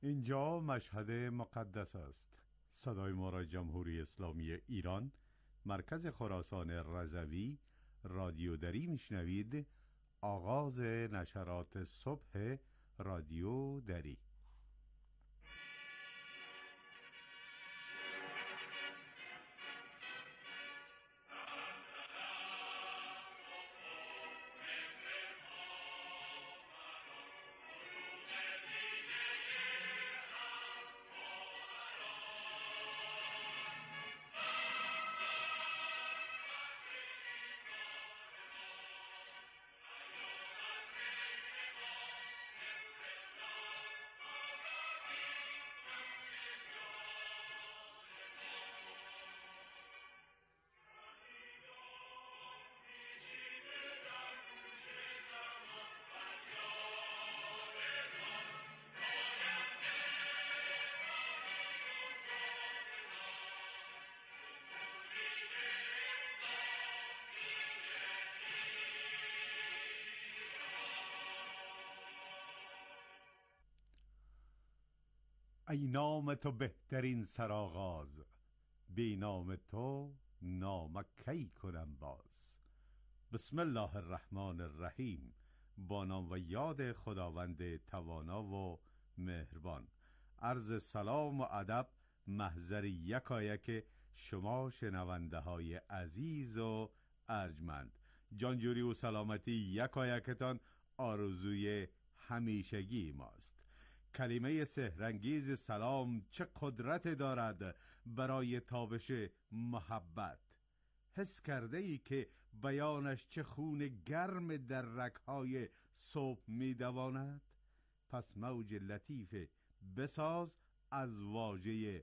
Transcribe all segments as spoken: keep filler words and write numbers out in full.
اینجا مشهد مقدس است. صدای ما را جمهوری اسلامی ایران، مرکز خراسان رضوی، رادیو دری میشنوید. آغاز نشرات صبح رادیو دری. ای نام تو بهترین سرآغاز، بی نام تو نام کی کنم باز. بسم الله الرحمن الرحیم. با نام و یاد خداوند توانا و مهربان. عرض سلام و ادب محضر یکایک شما شنونده های عزیز و ارجمند. جانجوری و سلامتی یکایکتان آرزوی همیشگی ماست. کلمه سحرانگیز سلام چه قدرت دارد برای تابش محبت. حس کرده ای که بیانش چه خون گرم در رگ‌های صبح می دواند؟ پس موج لطیف بساز از واژه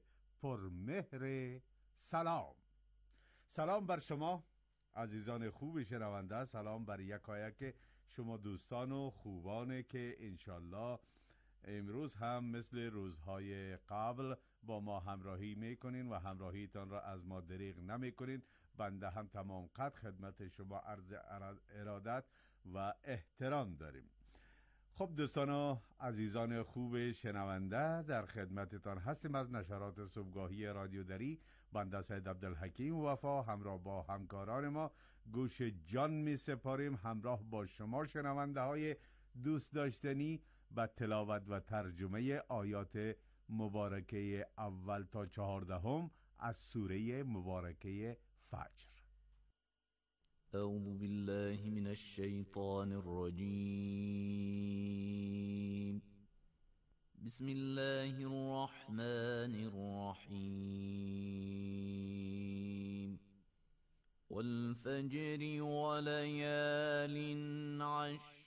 پرمهر سلام. سلام بر شما عزیزان خوب شنونده، سلام بر یکایک شما دوستان و خوبانه که انشالله امروز هم مثل روزهای قبل با ما همراهی میکنین و همراهیتان را از ما دریغ نمیکنین. بنده هم تمام قد خدمت شما عرض ارادت و احترام داریم. خب دوستان و عزیزان خوب شنونده، در خدمتتان هستیم از نشرات صبحگاهی رادیو دری. بنده سید عبدالحکیم وفا همراه با همکاران ما گوش جان می سپاریم همراه با شما شنونده های دوست داشتنی با تلاوت و ترجمه آیات مبارکه اول تا چهاردهم از سوره مبارکه فجر. اعوذ بالله من الشیطان الرجیم. بسم الله الرحمن الرحیم. والفجر وليال عشر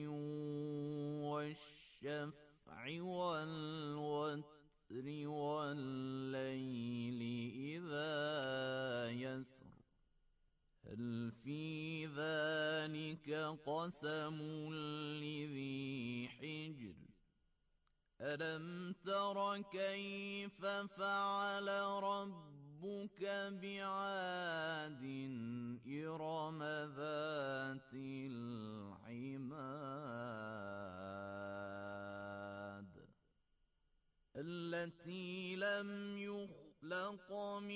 والشفع والوتر والليل إذا يسر هل في ذلك قسم لذي حجر ألم تر كيف فعل ربك بعاد إرم ذات العماد التي لم يخلق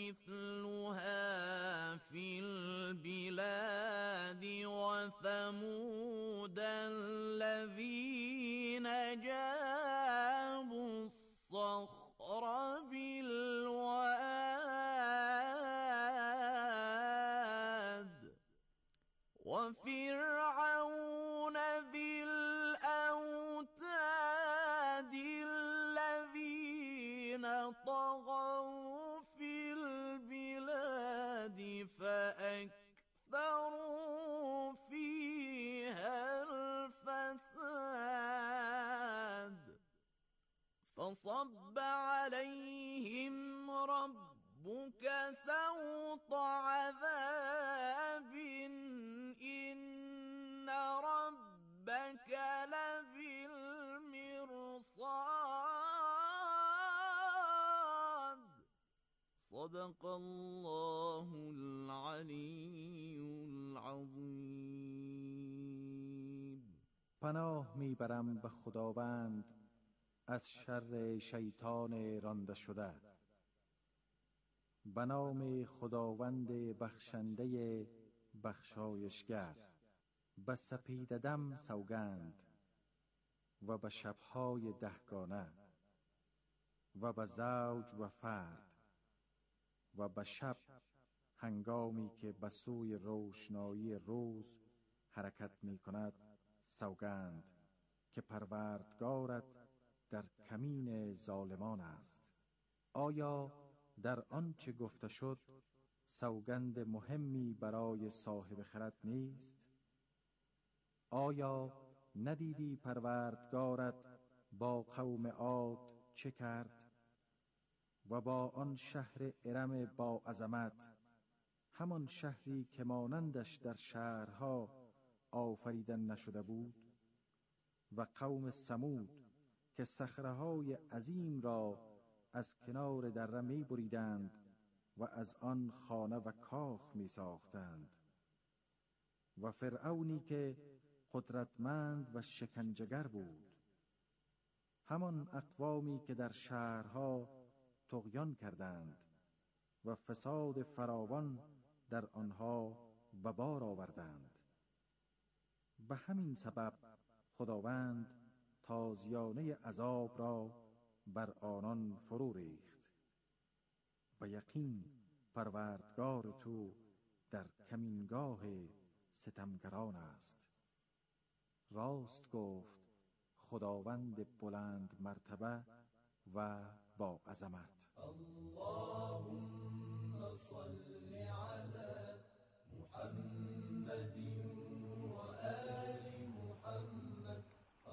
مثلها في البلاد وثمود الذين جابوا الصخر بالواد وفرعون ذي الأوتاد الذين طغوا في البلاد فأكثروا فيها الفساد فصب عليهم ربك سوط عذاب إن ربك لبالمرصاد صدق الله العلی العظیم. پناه میبرم به خداوند از شر شیطان رانده شده. به نام خداوند بخشنده بخشایشگر. به سپیده دم سوگند و به شبهای دهگانه و به زوج و فرد و به شب هنگامی که به سوی روشنایی روز حرکت می کند سوگند که پروردگارت در کمین ظالمان است. آیا در آنچه گفته شد سوگند مهمی برای صاحب خرد نیست؟ آیا ندیدی پروردگارت با قوم عاد چه کرد و با آن شهر ارم با عظمت، همان شهری که مانندش در شهرها آفریدن نشده بود، و قوم ثمود که صخره‌های عظیم را از کنار دره می بریدند و از آن خانه و کاخ می ساختند، و فرعونی که قدرتمند و شکنجه‌گر بود، همان اقوامی که در شهرها طغیان کردند و فساد فراوان در آنها به بار آوردند. به همین سبب خداوند تازیانه عذاب را بر آنان فرو ریخت. و یقین پروردگار تو در کمینگاه ستمگران است. راست گفت خداوند بلند مرتبه و با عظمت. اللهم صل على محمد و آل محمد.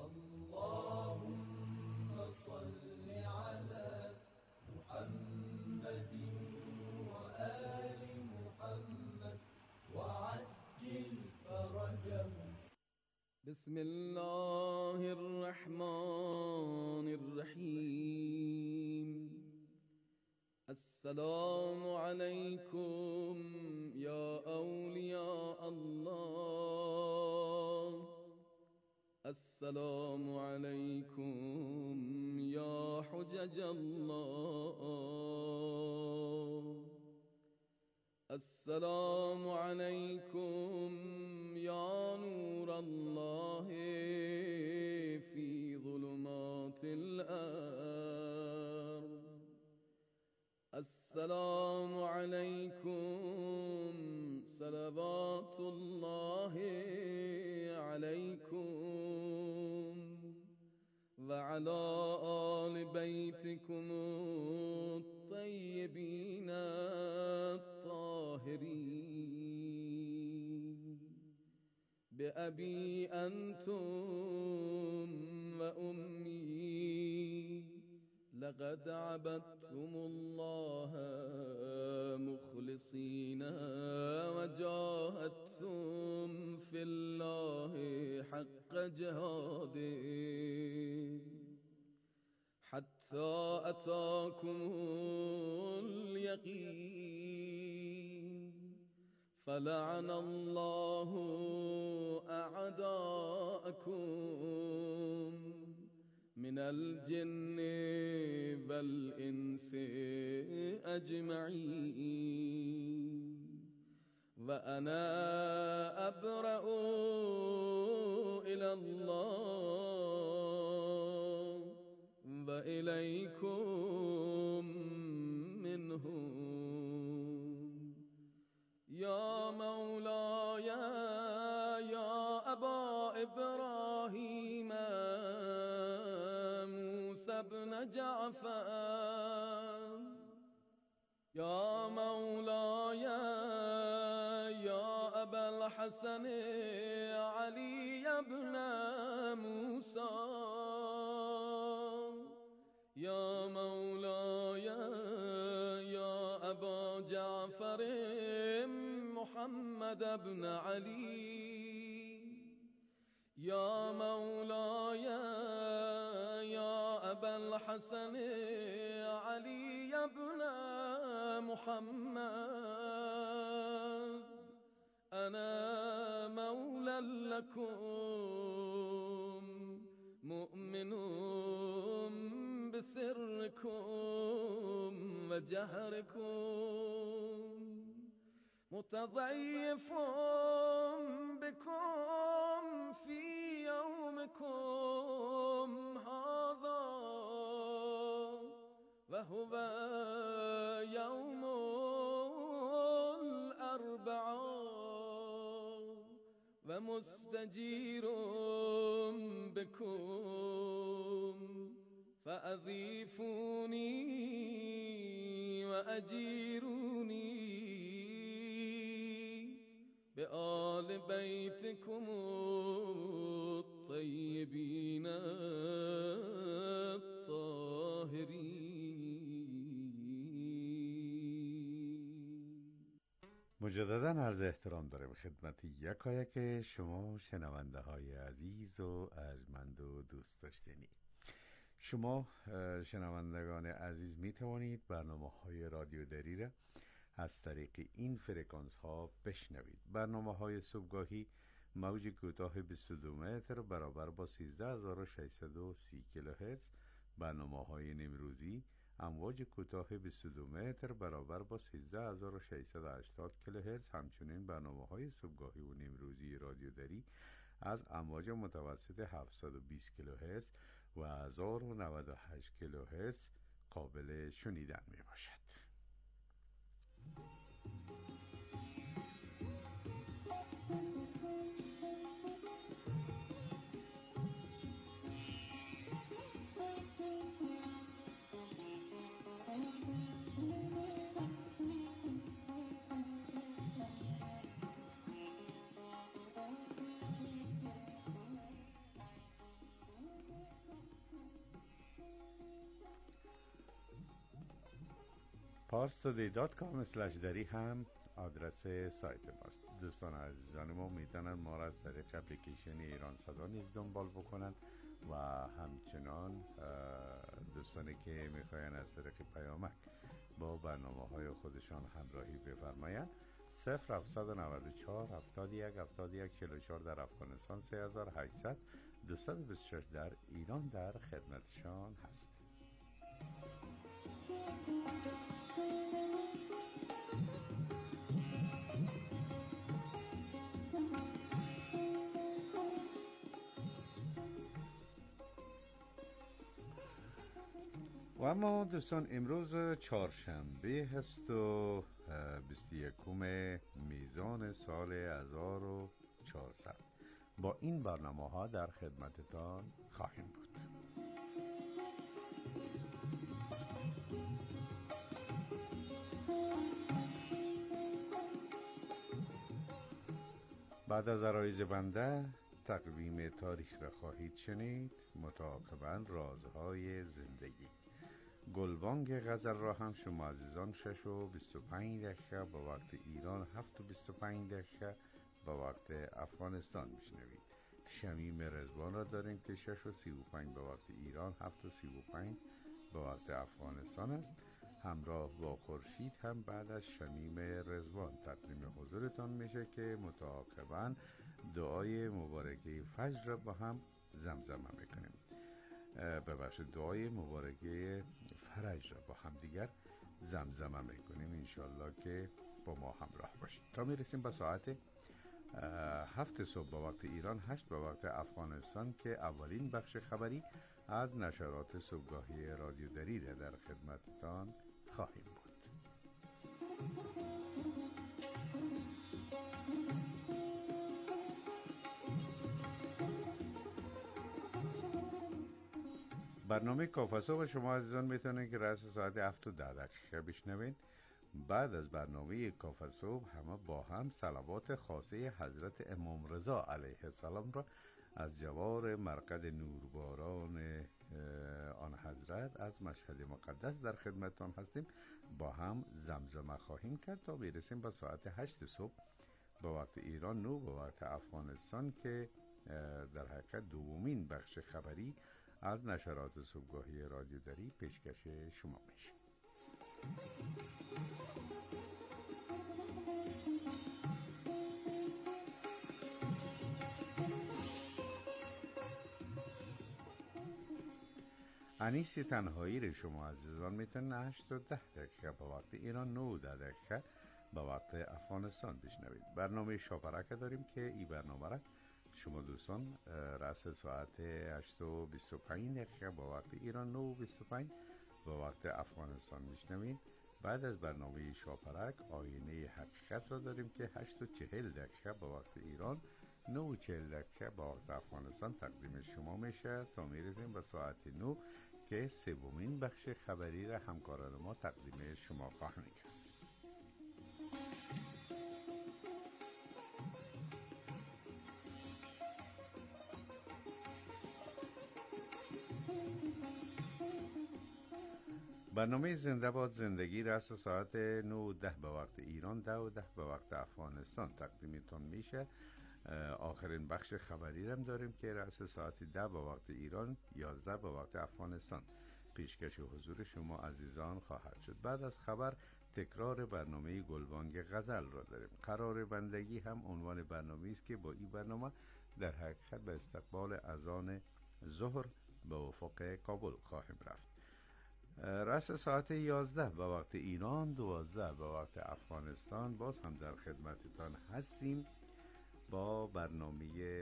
اللهم صل على محمد و آل محمد وعجل فرجهم. بسم الله الرحمن الرحیم. السلام علیکم یا اولیاء الله. السلام علیکم یا حجج الله. السلام علیکم یا نور الله فی ظلمات الارض. السلام علیکم صلوات الله علیکم و علی آل بیتکم الطیبین الطاهرین. بأبی انتم و امی لقد عبدتم الله مخلصین و جاهدتم فی الله حق جهاده حتی اتاکم الیقین. فلعن الله اعداءکم من الجن والانس اجمعین. و انا ابرأ الی الله و الیکم منهم. یا مولاي یا ابا ابراهیم موسی بن جعفر. یا مولاي یا ابا الحسن علی بن موسی. یا مولاي یا ابا جعفر محمد بن علی. یا مولاي یا ابا الحسن علی بن محمد. انا مولا لكم مؤمن سركم وجهركم متضيف بكم في يومكم هذا وهو يوم الأربعاء ومستجير بكم فأضيفوني وأجيروني بآل بيتكم الطيبين الطاهرين. مجددا عرض احترام داره به خدمت یکایک شما شنونده های عزیز و ارجمند و دوست داشتنی. شما شنوندگان عزیز می توانید برنامه های رادیو دری را از طریق این فرکانس ها بشنوید. برنامه های صبحگاهی موج کوتاه بیست و دو متر برابر با سیزده هزار و ششصد و سی کیلوهرتز، برنامه های نیمروزی امواج کوتاه بیست و دو متر برابر با سیزده هزار و ششصد و هشتاد کیلوهرتز. همچنین برنامه های صبحگاهی و نیمروزی رادیو دری از امواج متوسط هفتصد و بیست کیلوهرتز و هزار و نود و هشت کیلوهرتز قابل شنیدن می باشد. پارستودی دات کام اسلش دری هم آدرس سایت ماست. دوستان عزیزان ما میتونن ما را از طریق اپلیکیشن ایران صدا نیز دنبال بکنن و همچنان دوستانی که میخواین از طریق پیامک با برنامه های خودشان همراهی بفرمایند صفر هفتصد و نود و چهار هفتاد و یک هفتاد و یک چهل و چهار در افغانستان، سه هزار و هشتصد دویست و بیست و شش در ایران در خدمتشان هست. و اما دوستان امروز چهارشنبه هست و بیست و یکم میزان سال هزار و چهارصد. با این برنامه ها در خدمتتان خواهیم بود. بعد از عرایض بنده تقویم تاریخ را خواهید شنید، متعاقباً رازهای زندگی. گلبانگ غزل را هم شما عزیزان شش و بیست و پنج دقیقه با وقت ایران، هفت و بیست و پنج دقیقه با وقت افغانستان میشنوید. شمیم رضوان را داریم که شش و سی و پنج با وقت ایران، هفت و سی و پنج با وقت افغانستان است. همراه با خورشید هم بعد از شمیم رضوان تقدیم حضورتان میشه که متعاقباً دعای مبارکه فجر را با هم زمزمه میکنیم. ببخشید دعای مبارکه فرج را با هم دیگر زمزمه میکنیم. انشالله که با ما همراه باشید تا میرسیم به ساعت هفت صبح با وقت ایران، هشت با وقت افغانستان که اولین بخش خبری از نشرات صبحگاهی رادیو دری را در خدمتتان خواهیم بود. برنامه کافه صبح شما عزیزان میتونید که رأس ساعت هفت و ده دقیقه بشنوین. بعد از برنامه کافه صبح همه با هم صلوات خاصه حضرت امام رضا علیه السلام را از جوار مرقد نورباران آن حضرت از مشهد مقدس در خدمتتان هستیم. با هم زمزمه خواهیم کرد تا برسیم به ساعت هشت صبح با وقت ایران، نه با وقت افغانستان که در حقیقت دومین بخش خبری از نشرات صبحگاهی رادیو دری پیشکش شما میشه. انیس تنهایی رو شما عزیزان میتونن هشت تا ده دقیقه با وقت ایران، نه و ده دقیقه با وقت افغانستان بشنوید. برنامه شاپرک داریم که این برنامه را شما دوستان رأس ساعت هشت و بیست و پنج دقیقه با وقت ایران، نه و بیست و پنج با وقت افغانستان میشنوید. بعد از برنامه شاپرک آینه حقیقت را داریم که هشت و چهل دقیقه با وقت ایران، نه و چهل دقیقه با وقت افغانستان تقدیم شما میشه تا میرسیم به ساعت نه که سومین بخش خبری را همکاران ما تقدیم شما خواهند کرد. برنامه زنده باد زندگی رأس ساعت نه و ده به وقت ایران، ده و ده به وقت افغانستان تقدیمتون میشه. آخرین بخش خبری هم داریم که رأس ساعت ده به وقت ایران، یازده به وقت افغانستان پیشکش حضور شما عزیزان خواهد شد. بعد از خبر تکرار برنامه گلبانگ غزل را داریم. قرار بندگی هم عنوان برنامه است که با این برنامه در حقیقت به استقبال اذان ظهر به افق کابل خواهیم رفت. رأس ساعت یازده به وقت ایران، دوازده به وقت افغانستان باز هم در خدمتتان هستیم با برنامه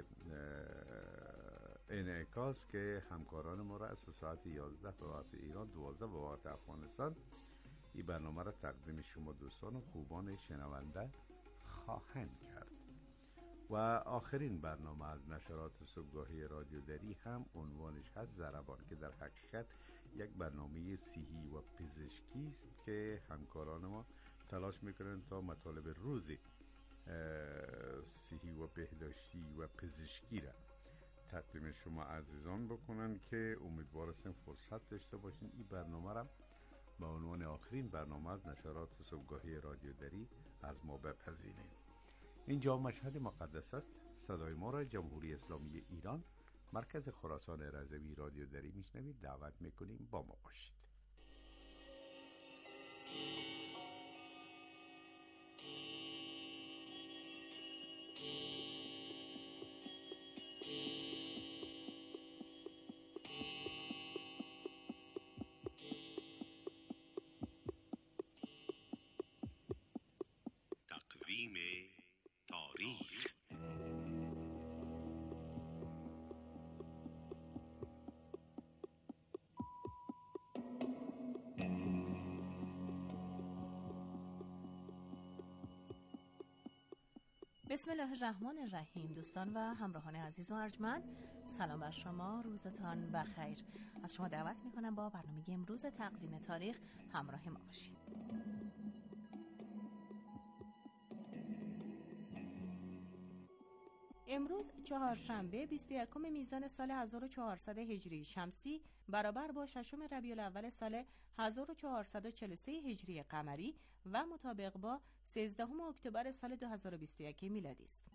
انعکاس که همکاران ما رأس ساعت یازده به وقت ایران، دوازده به وقت افغانستان این برنامه را تقدیم شما دوستان و خوبان شنونده خواهند کرد. و آخرین برنامه از نشرات صبحگاهی رادیو دری هم عنوانش هست ضربان، که در حقیقت یک برنامه صحی و پزشکی است که همکاران ما تلاش میکنن تا مطالب روزی صحی و بهداشتی و پزشکی را تقدیم شما عزیزان بکنن که امیدوار هستیم فرصت داشته باشین این برنامه را با عنوان آخرین برنامه از نشرات صبحگاهی رادیو دری از ما بپذیرید. اینجا مشهد مقدس است. صدای ما را جمهوری اسلامی ایران، مرکز خراسان رضوی رادیو دری میشنوید. دعوت میکنیم با ما باشید. تقویم تاریخ. بسم الله الرحمن الرحیم. دوستان و همراهان عزیز و ارجمند، سلام بر شما، روزتان بخیر. از شما دعوت میکنم با برنامه امروز تقویم تاریخ همراه ما باشید. امروز چهارشنبه بیست و یکم میزان سال هزار و چهارصد هجری شمسی برابر با ششم ربیع الاول سال هزار و چهارصد و چهل و سه هجری قمری و مطابق با سیزدهم اکتبر سال دو هزار و بیست و یک میلادی است.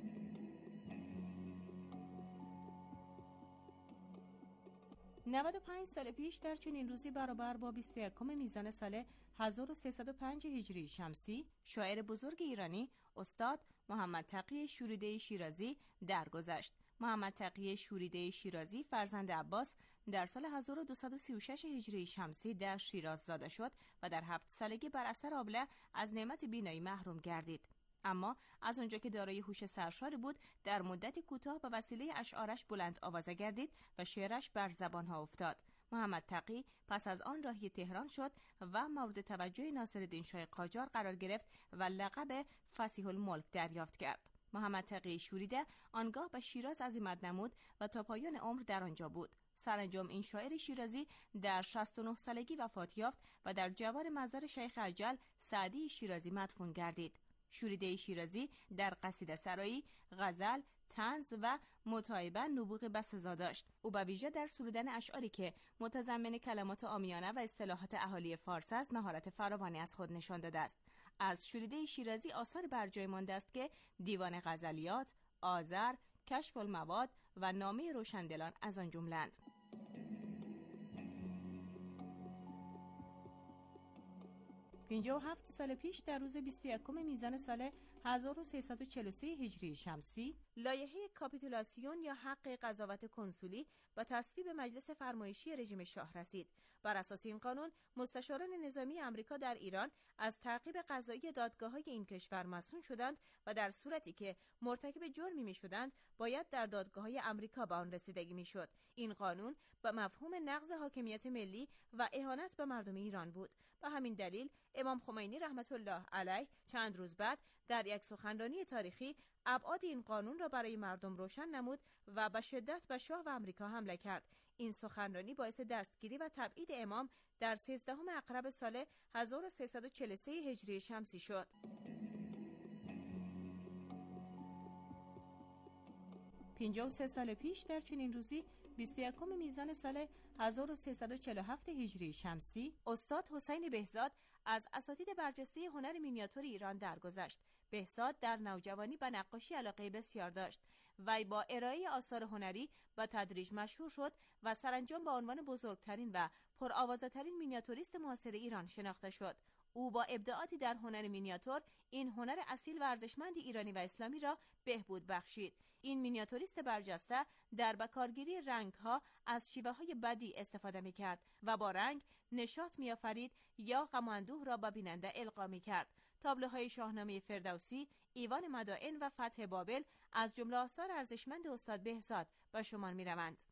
نود و پنج سال پیش در چنین روزی برابر با بیست و یکم میزان سال هزار و سیصد و پنج هجری شمسی شاعر بزرگ ایرانی استاد محمد تقی شوریده شیرازی درگذشت. محمد تقی شوریده شیرازی فرزند عباس در سال هزار و دویست و سی و شش هجری شمسی در شیراز زاده شد و در هفت سالگی بر اثر آبله از نعمت بینایی محروم گردید. اما از آنجا که دارای هوش سرشاری بود، در مدت کوتاه به وسیله اشعارش بلند آوازه گردید و شعرش بر زبانها افتاد. محمد تقی پس از آن راهی تهران شد و مورد توجه ناصرالدین شاه قاجار قرار گرفت و لقب فصیح الملک دریافت کرد. محمد تقی شوریده آنگاه به شیراز عزیمت نمود و تا پایان عمر در آنجا بود. سرانجام این شاعر شیرازی در شصت و نه سالگی وفات یافت و در جوار مزار شیخ اجل سعدی شیرازی مدفون گردید. شوریده شیرازی در قصیده سرایی، غزل، طنز و متاعبه نبوغ بسزا داشت. او به ویژه در سرودن اشعاری که متضمن کلمات عامیانه و اصطلاحات اهالی فارس است مهارت فراوانی از خود نشان داده است. از شوریده شیرازی آثار برجای مانده است که دیوان غزلیات، آذر، کشف المواد و نامه روشندلان از آن جمله‌اند. پنجاه و هفت سال پیش در روز بیست و یکم میزان سال هزار و سیصد و چهل و سه هجری شمسی لایحه کاپیتولاسیون یا حق قضاوت کنسولی و تصویب مجلس فرمایشی رژیم شاه رسید. بر اساس این قانون مستشاران نظامی آمریکا در ایران از تعقیب قضایی دادگاه‌های این کشور مسئول شدند و در صورتی که مرتکب جرمی می‌شدند باید در دادگاه‌های آمریکا به آن رسیدگی می‌شد. این قانون به مفهوم نقض حاکمیت ملی و اهانت به مردم ایران بود. به همین دلیل امام خمینی رحمت الله علیه چند روز بعد در یک سخنرانی تاریخی ابعاد این قانون را برای مردم روشن نمود و به شدت به شاه و آمریکا حمله کرد. این سخنرانی باعث دستگیری و تبعید امام در سیزدهم اقرب سال هزار و سیصد و چهل و سه هجری شمسی شد. پنجاه و سه سال پیش در چنین روزی بیست و یکم میزان سال هزار و سیصد و چهل و هفت هجری شمسی استاد حسین بهزاد از اساتید برجسته هنر مینیاتور ایران درگذشت. بهزاد در نوجوانی به نقاشی علاقه بسیار داشت. وی با ارائه آثار هنری و تدریج مشهور شد و سرانجام به عنوان بزرگترین و پرآوازه‌ترین مینیاتوریست معاصر ایران شناخته شد. او با ابداعاتی در هنر مینیاتور این هنر اصیل و ارزشمند ایرانی و اسلامی را بهبود بخشید. این مینیاتوریست برجسته در بکارگیری رنگ‌ها از شیوه‌های بدیع استفاده می‌کرد و با رنگ نشاط می‌آفرید یا غم و اندوه را به بیننده القا می‌کرد. تابلوهای شاهنامه فردوسی، ایوان مدائن و فتح بابل از جمله آثار ارزشمند استاد بهزاد به شمار می‌روند.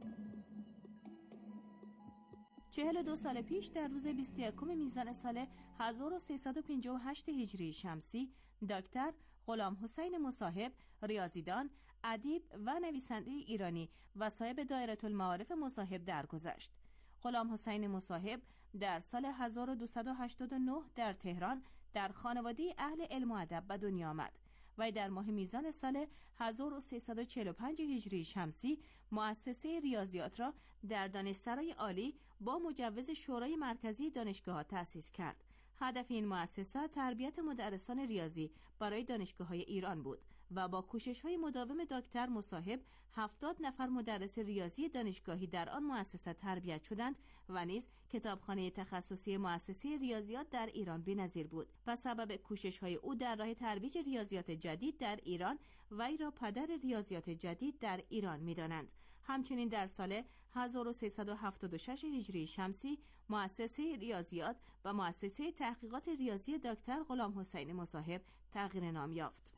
چهل و دو سال پیش در روز بیست و یکم میزان سال هزار و سیصد و پنجاه و هشت هجری شمسی دکتر غلام حسین مصاحب، ریاضیدان، ادیب و نویسنده ایرانی و صاحب دایره المعارف مصاحب درگذشت. غلام حسین مصاحب در سال هزار و دویست و هشتاد و نه در تهران در خانواده اهل علم و ادب به دنیا آمد و در ماه میزان سال هزار و سیصد و چهل و پنج هجری شمسی مؤسسه ریاضیات را در دانشسرای عالی با مجوز شورای مرکزی دانشگاه‌ها تأسیس کرد. هدف این مؤسسه تربیت مدرسان ریاضی برای دانشگاه‌های ایران بود و با کوشش‌های مداوم دکتر مصاحب هفتاد نفر مدرس ریاضی دانشگاهی در آن مؤسسه تربیت شدند و نیز کتابخانه تخصصی مؤسسه ریاضیات در ایران بی‌نظیر بود. به سبب کوشش‌های او در راه ترویج ریاضیات جدید در ایران وی را پدر ریاضیات جدید در ایران می‌دانند. همچنین در سال هزار و سیصد و هفتاد و شش هجری شمسی مؤسسه ریاضیات و مؤسسه تحقیقات ریاضی دکتر غلام حسین مصاحب تغییر نام یافت.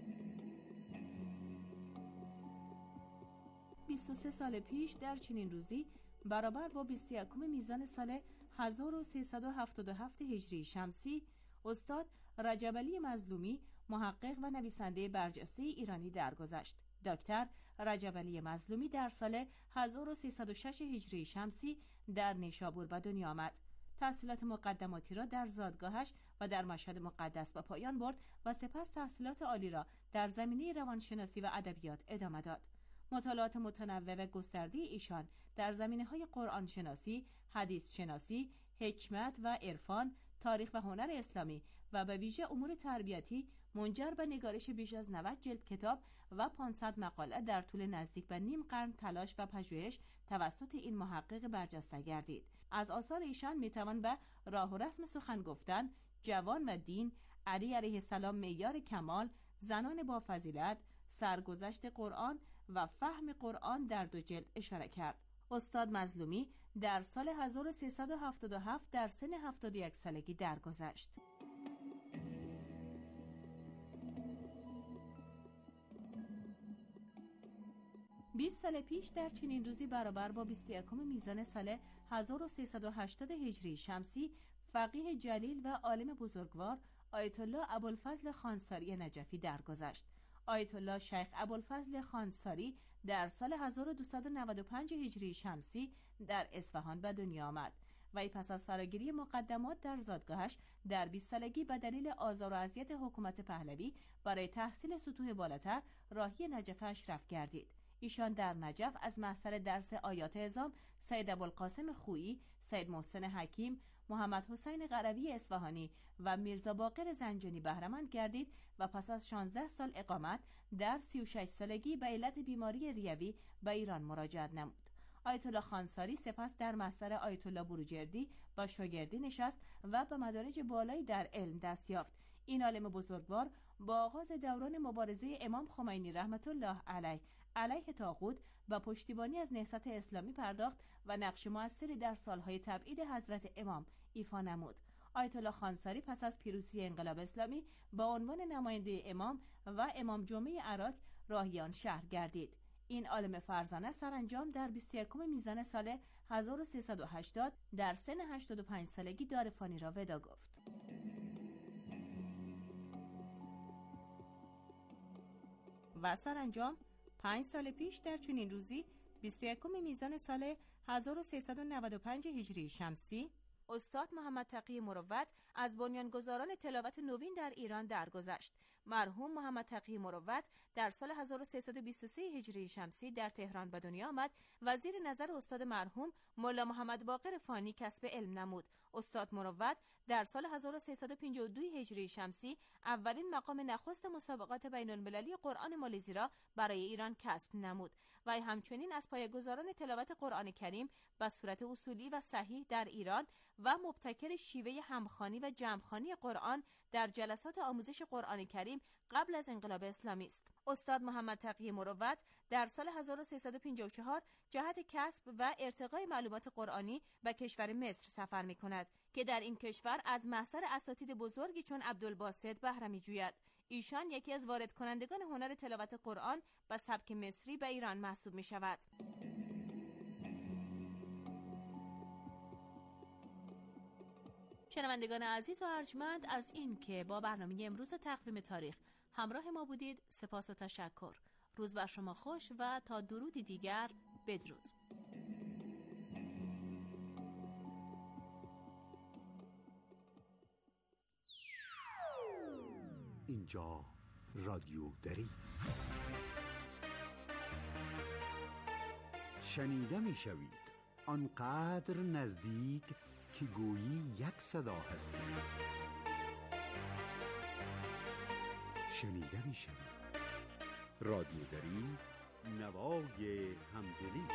بیست و سه سال پیش در چنین روزی برابر با بیست و یکم میزان سال هزار و سیصد و هفتاد و هفت هجری شمسی استاد رجب علی مظلومی، محقق و نویسنده برجسته ایرانی درگذشت. دکتر رجب علی مظلومی در سال هزار و سیصد و شش هجری شمسی در نیشابور به دنیا آمد. تحصیلات مقدماتی را در زادگاهش و در مشهد مقدس به پایان برد و سپس تحصیلات عالی را در زمینه روانشناسی و ادبیات ادامه داد. مطالعات متنوع و گسترده ایشان در زمینه‌های قرآن شناسی، حدیث شناسی، حکمت و عرفان، تاریخ و هنر اسلامی و به ویژه امور تربیتی منجر به نگارش بیش از نود جلد کتاب و پانصد مقاله در طول نزدیک به نیم قرن تلاش و پژوهش توسط این محقق برجسته گردید. از آثار ایشان میتوان به راه و رسم سخن گفتن، جوان و دین، علی علیه السلام معیار کمال، زنان با فضیلت، سرگذشت قرآن و فهم قرآن در دو جلد اشاره کرد. استاد مظلومی در سال هزار و سیصد و هفتاد و هفت در سن هفتاد و یک سالگی درگذشت. بیست سال پیش در چنین روزی برابر با بیست و یکم میزان سال هزار و سیصد و هشتاد هجری شمسی فقیه جلیل و عالم بزرگوار آیت الله ابوالفضل خانساری نجفی درگذشت. آیت الله شیخ ابوالفضل خانساری در سال هزار و دویست و نود و پنج هجری شمسی در اصفهان به دنیا آمد. وی پس از فراگیری مقدمات در زادگاهش در بیست سالگی به دلیل آزار و اذیت حکومت پهلوی برای تحصیل سطوح بالاتر راهی نجف اشرف گردید. ایشان در نجف از محصل درس آیات اعظام سید ابوالقاسم خویی، سید محسن حکیم، محمد حسین قروی اصفهانی و میرزا باقر زنجانی بهره‌مند گردید و پس از شانزده سال اقامت در سی و شش سالگی به علت بیماری ریوی به ایران مراجعت نمود. آیت الله خانساری سپس در مستر آیت الله بروجردی با شاگردی نشست و به مدارج بالایی در علم دست یافت. این عالم بزرگوار با آغاز دوران مبارزه امام خمینی رحمت الله علیه علیه طاغوت و پشتیبانی از نهضت اسلامی پرداخت و نقش موثری در سالهای تبعید حضرت امام ایفا نمود. آیت الله خانساری پس از پیروزی انقلاب اسلامی با عنوان نماینده امام و امام جمعه عراق راهیان شهر گردید. این عالم فرزانه سرانجام در بیست و یکم میزان سال هزار و سیصد و هشتاد در سن هشتاد و پنج سالگی دار فانی را ودا گفت. و سرانجام پنج سال پیش در چنین روزی بیست و یکم میزان سال هزار و سیصد و نود و پنج هجری شمسی استاد محمد تقی مروت از بنیانگذاران تلاوت نوین در ایران درگذشت. مرحوم محمد تقی مروت در سال هزار و سیصد و بیست و سه هجری شمسی در تهران به دنیا آمد و زیر نظر استاد مرحوم ملا محمد باقر فانی کسب علم نمود. استاد مروت در سال هزار و سیصد و پنجاه و دو هجری شمسی اولین مقام نخست مسابقات بین المللی قرآن مالزی را برای ایران کسب نمود و همچنین از پایه‌گذاران تلاوت قرآن کریم به صورت اصولی و صحیح در ایران و مبتکر شیوه همخوانی و جمع‌خوانی قرآن در جلسات آموزش قرآن کریم قبل از انقلاب اسلامی است. استاد محمد تقی مروت در سال هزار و سیصد و پنجاه و چهار جهت کسب و ارتقای معلومات قرآنی به کشور مصر سفر می‌کند که در این کشور از محضر اساتید بزرگی چون عبدالباسط بهره می‌جوید. ایشان یکی از وارد کنندگان هنر تلاوت قرآن به سبک مصری به ایران محسوب می‌شود. شنوندگان عزیز و ارجمند، از این که با برنامه امروز تقویم تاریخ همراه ما بودید سپاس و تشکر. روز بر شما خوش و تا درودی دیگر بدرود. اینجا رادیو دری است. شنیده می شوید آنقدر نزدیک که گویی یک صدا هستی. شنیده می شوید رادیو دری، نوای همدلی.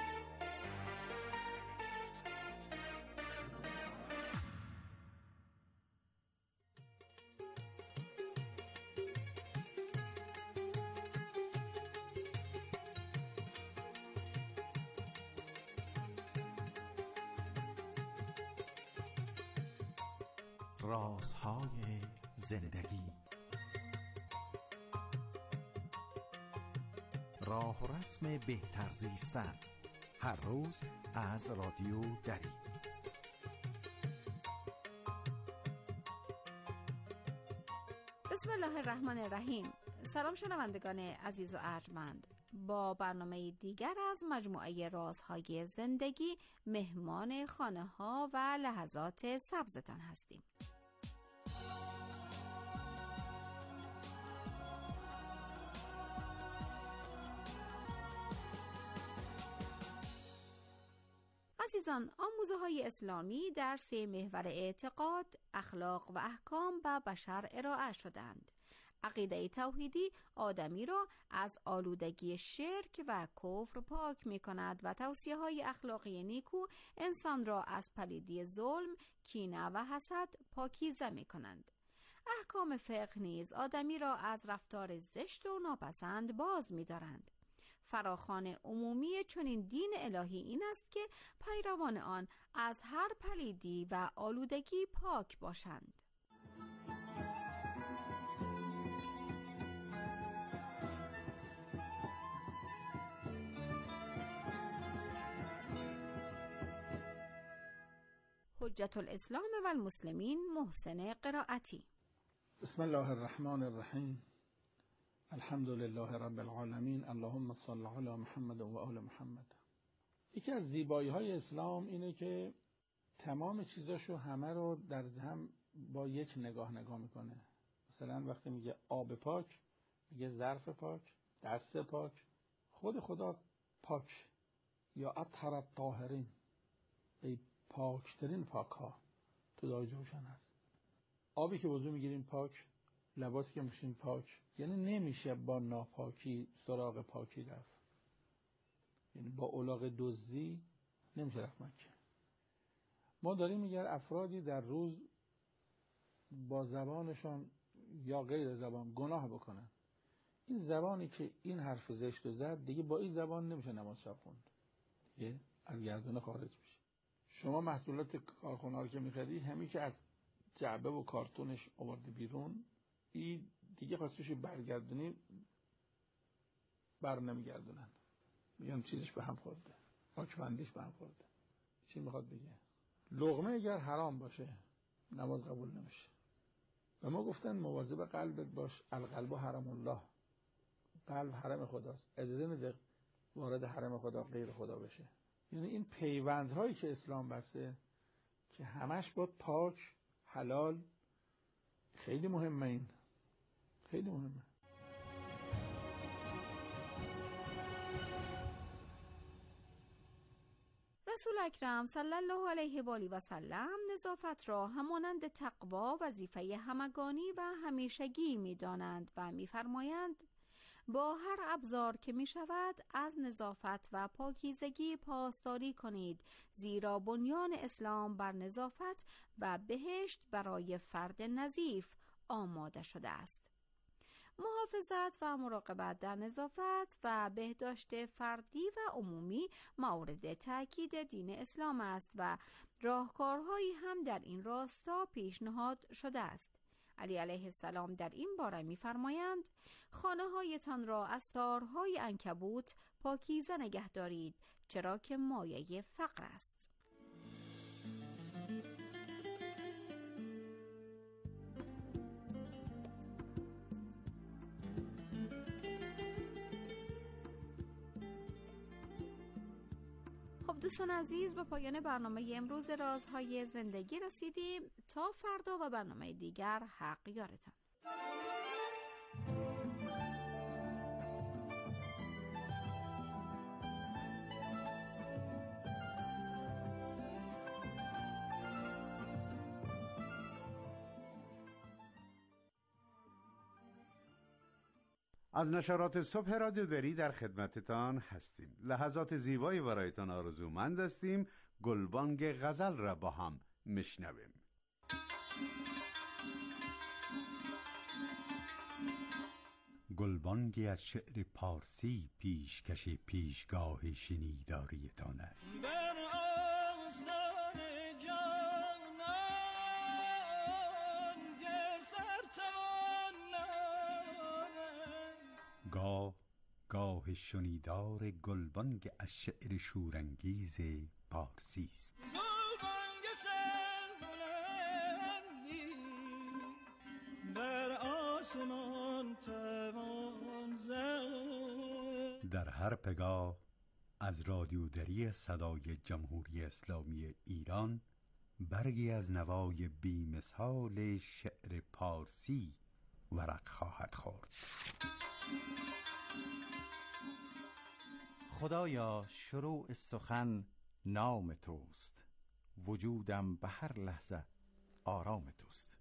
رازهای زندگی، راه و رسم بهتر زیستن، هر روز از رادیو دری. بسم الله الرحمن الرحیم. سلام شنوندگان عزیز و ارجمند، با برنامه دیگر از مجموعه رازهای زندگی مهمان خانه ها و لحظات سبزتان هستیم. عزیزان، آموزه های اسلامی در سه محور اعتقاد، اخلاق و احکام به بشر ارائه شدند. عقیده توحیدی آدمی را از آلودگی شرک و کفر پاک می کند و توصیه های اخلاقی نیکو انسان را از پلیدی ظلم، کینه و حسد پاکیزه می کنند. احکام فقه نیز آدمی را از رفتار زشت و ناپسند باز می دارند. فراخوان عمومی چنین دین الهی این است که پیروان آن از هر پلیدی و آلودگی پاک باشند. حجت الاسلام و المسلمین محسن قرائتی. بسم الله الرحمن الرحیم. الحمد لله رب العالمین. اللهم صل علی محمد و آل محمد. یکی از زیبایی های اسلام اینه که تمام چیزاشو همه رو در هم با یک نگاه نگاه میکنه. مثلا وقتی میگه آب پاک، میگه ظرف پاک، دست پاک، خود خدا پاک، یا اطهر الطاهرین، ای پاکترین پاک ها تو دعای جوشن هست. آبی که وضو میگیریم پاک، لباسی که میشیم پاک. یعنی نمیشه با ناپاکی سراغ پاکی رفت. یعنی با الاغ دزدی نمیشه رفت مکه. ما داریم میگه افرادی در روز با زبانشان یا غیر زبان گناه بکنن، این زبانی که این حرف زشت رو زد دیگه با این زبان نمیشه نماز شب خوند، دیگه از گردونه خارج میشه. شما محصولات کارخونه رو که میخری، همین که از جعبه و کارتونش آورده بیرون، این دیگه خواستش برگردونی بر نمیگردونن، میگن چیزش به هم خورده، پاکبندیش به هم خورده. چی میخواد بگه؟ لقمه اگر حرام باشه نماز قبول نمیشه. و ما گفتن مواظب قلبت باش، القلب حرم الله، قلب حرم خداست، اجازه نده وارد حرم خدا غیر خدا بشه. یعنی این پیوندهایی که اسلام بسته که همش باید پاک حلال، خیلی مهمه، این خیلی مهمه. رسول اکرم صلی الله علیه و آله و سلم نظافت را همانند تقوا وظیفه همگانی و همیشگی می‌دانند و می‌فرمایند با هر ابزار که می شود از نظافت و پاکیزگی پاسداری کنید، زیرا بنیان اسلام بر نظافت و بهشت برای فرد نظیف آماده شده است. محافظت و مراقبت در نظافت و بهداشت فردی و عمومی مورد تأکید دین اسلام است و راهکارهایی هم در این راستا پیشنهاد شده است. علی علیه السلام در این باره می‌فرمایند خانه‌هایتان را از تارهای عنکبوت پاکیزه نگه دارید، چرا که مایه فقر است. خب دوستان عزیز، به پایان برنامه امروز رازهای زندگی رسیدیم. تا فردا و برنامه دیگر، حق یارتان. از نشرات صبح رادیو دری در خدمتتان هستیم. لحظات زیبایی برایتان آرزومند هستیم. گلبانگ غزل را با هم میشنویم. گلبانگی از شعر پارسی پیشکش پیشگاه شنیداریتان است. گاه گاه شنیدار گلبانگ از شعر شورانگیز پارسی است. گلبانگ سربلندی بر آسمان توان زد. در هر پگاه از رادیو دری صدای جمهوری اسلامی ایران برگی از نوای بی‌مثال شعر پارسی ورق خواهد خورد. خدایا شروع سخن نام توست، وجودم به هر لحظه آرام توست.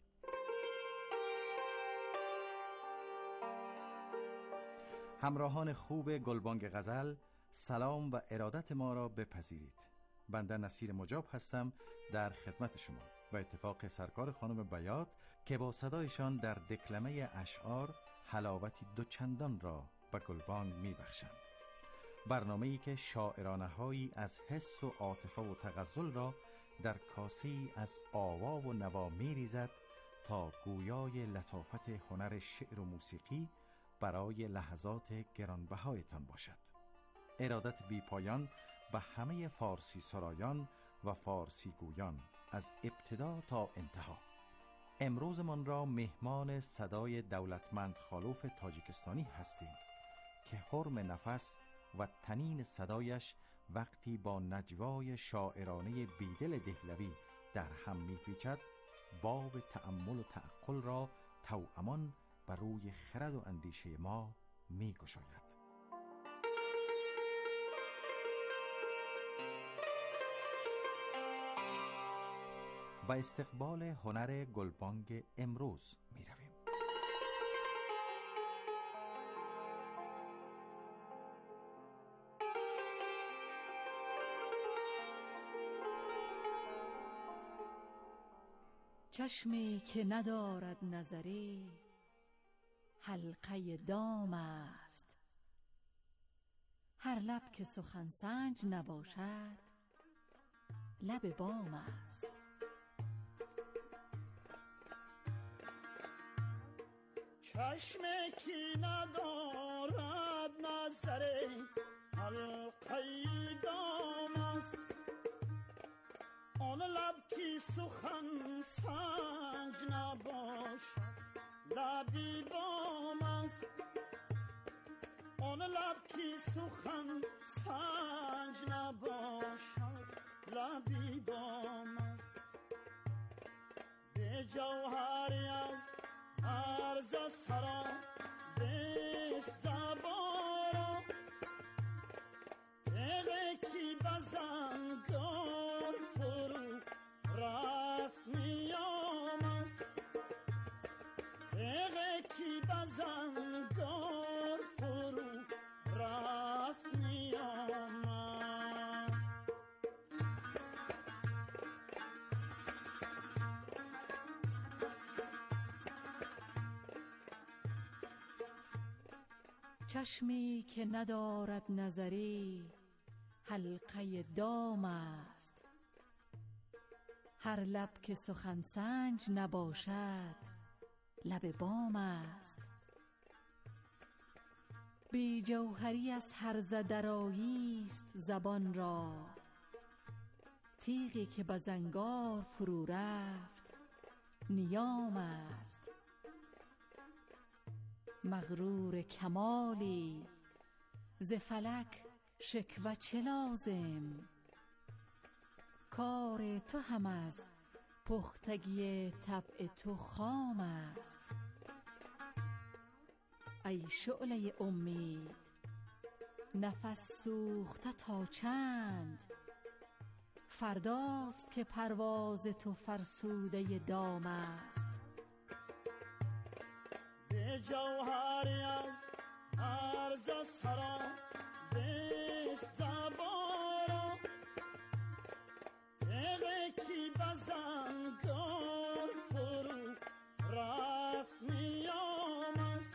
همراهان خوب گلبانگ غزل، سلام و ارادت ما را بپذیرید. بنده نصیر مجاب هستم در خدمت شما و اتفاق سرکار خانم بیات که با صدایشان در دکلمه اشعار حلاوتی دوچندان را به گلبانگ می بخشند. برنامه‌ای که شاعرانه هایی از حس و عاطفه و تغزل را در کاسه‌ای از آوا و نوا می ریزد تا گویای لطافت هنر شعر و موسیقی برای لحظات گرانبهایتان باشد. ارادت بی پایان به همه فارسی سرایان و فارسی گویان از ابتدا تا انتها. امروز من را مهمان صدای دولتمند خالوف تاجیکستانی هستیم که حرم نفس و تنین صدایش وقتی با نجوای شاعرانه بیدل دهلوی در هم میپیچد، باب تأمل و تعقل را توامان بر روی خرد و اندیشه ما میگشاید. با استقبال هنر گلبانگ امروز می رویم. چشمی که ندارد نظری حلقه دام است. هر لب که سخن سنج نباشد لب بام است. چشم کی ندارد نظر حلقه دام است. آن لب کی سخن سنج نباشد لبی بام است. آن لب کی سخن سنج نباشد لبی بام است. به جوهری از عرض سرا به زبارا تغه کی بزنگار فرو رفت نیام است. تغه کی بزنگار فرو رفت نیام است. چشمی که ندارد نظری حلقه دام است. هر لب که سخن سنج نباشد لب بام است. بی جوهری از هرزه درایی است زبان را. تیغی که به زنگار فرو رفت نیام است. مغرور کمالی ز فلک شکوه چه لازم. کار تو هم از پختگی طبع تو خام است. ای شعله امید نفس سوخته تا چند. فرداست که پرواز تو فرسوده دام است. به جوهری از عرض سرا به زبارا تغه کی بزنگار فرو رفت نیام است.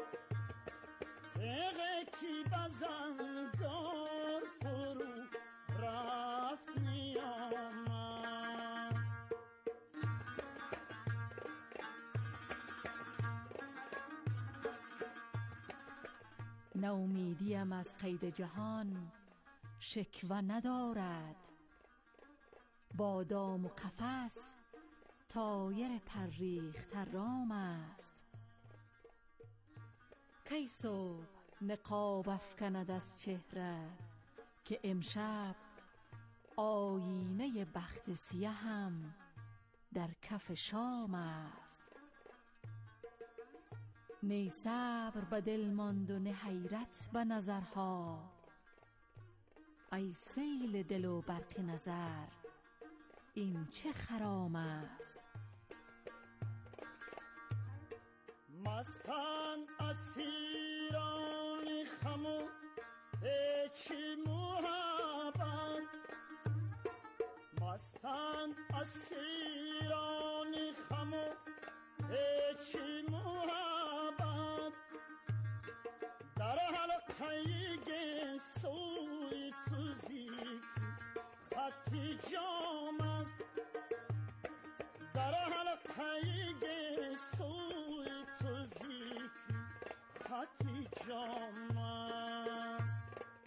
تغه کی بزنگار فرو رفت نیام است. نومیدیم از قید جهان شکوه ندارد. با دام و قفس طایر پریخته رام است. کی صبح نقاب افکند از چهره که امشب آینه بخت سیهم در کف شام است. نی صبر به دل ماند و نه حیرت به نظرها. ای سیل دل و برق نظر این چه خرام است. مستند اسیران خم و پیچ محبت. مستند اسیران خم و پیچ محبت. در حلقه گیسوی تو ذکر خطی جام است. در حلقه گیسوی تو ذکر خطی جام است.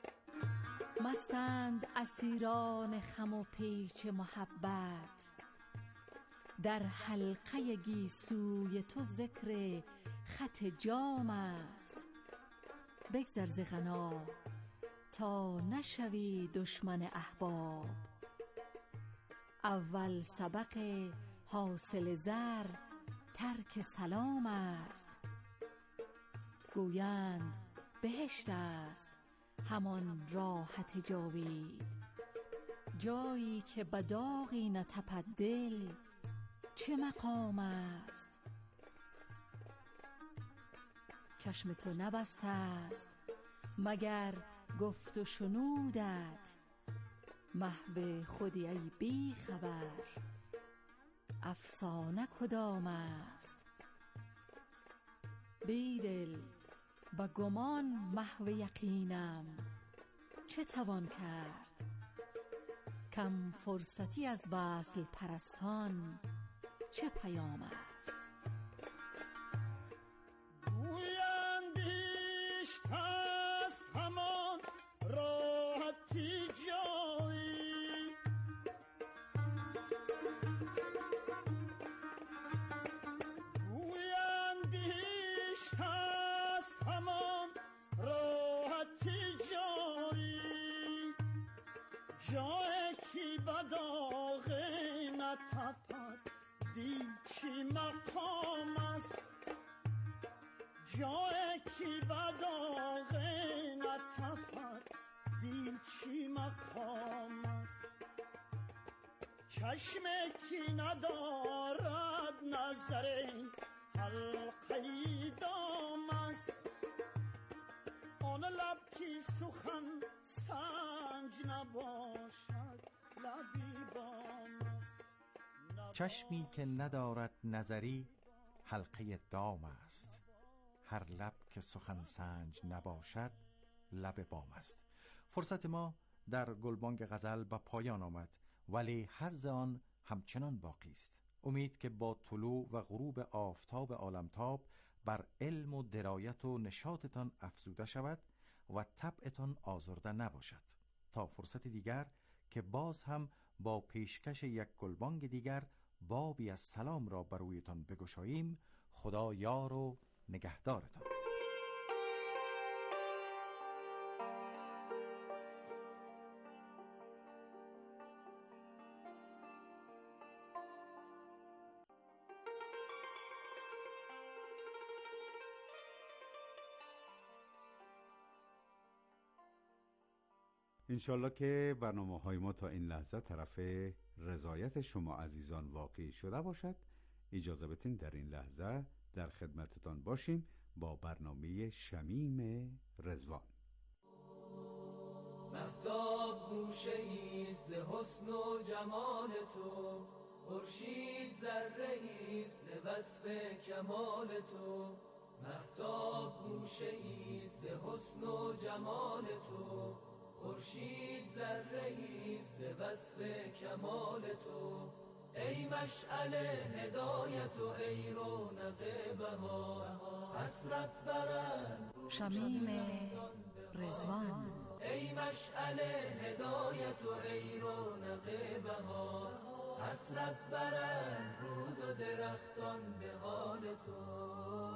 مستند اسیران خم و پیچ محبت. در حلقه گیسوی تو ذکر خط جام است. بگذر ز غنا تا نشوی دشمن احباب. اول سبق حاصل زر ترک سلام است. گویند بهشت است همان راحت جاوید. جایی که به داغی نتپد دل چه مقام است. چشم تو نبسته است مگر گفت و شنودت. محو خودی ای بی خبر افسانه کدام است. بیدل با گمان محو یقینم، چه توان کرد؟ کم فرصتی از وصل پرستان چه پیام است؟ چی مقام است جای کی بداغ نتپد دی چی مقام است چشم کی ندارد نظر حلقه دام است آن لب کی سخن سنج نباشد لبی بام است. چشمی که ندارد نظری حلقه دام است، هر لب که سخن سنج نباشد لب بام است. فرصت ما در گلبانگ غزل به پایان آمد، ولی حظ آن همچنان باقی است. امید که با طلوع و غروب آفتاب عالمتاب بر علم و درایت و نشاطتان افزوده شود و طبعتان آزرده نباشد. تا فرصت دیگر که باز هم با پیشکش یک گلبانگ دیگر بابی از سلام را بر رویتان بگشاییم. خدا یار و نگهدارتان. انشالله که برنامه های ما تا این لحظه طرف رضایت شما عزیزان واقعی شده باشد. اجازه بدین در این لحظه در خدمتتان باشیم با برنامه شمیم رضوان. مهتاب گوشه ایست ز حسن و جمال تو، خورشید ذره ایست ز وصف کمال تو. مهتاب گوشه ایست ز حسن و جمال تو، خورشید ذره ایست ز وصف کمال تو. ای مشعل هدایت و ای رونق بهار، حسرت برند شمیم رضوان. ای مشعل هدایت و ای رونق بهار، حسرت برند رود و درختان به حال تو.